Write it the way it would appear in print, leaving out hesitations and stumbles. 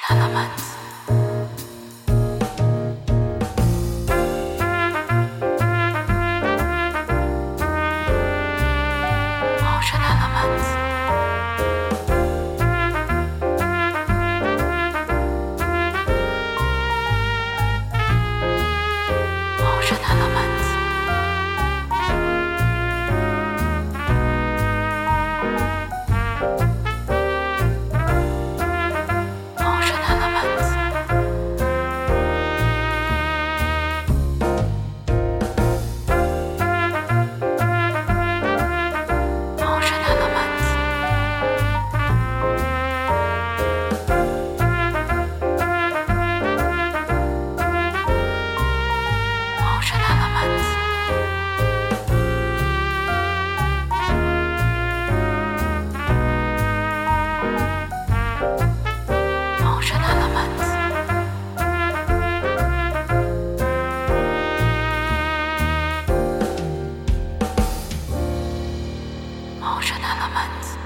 Elements. Motion elements. Motion elements. Motion elements. Motion elements. Motion elements. Motion elements. Motion elements.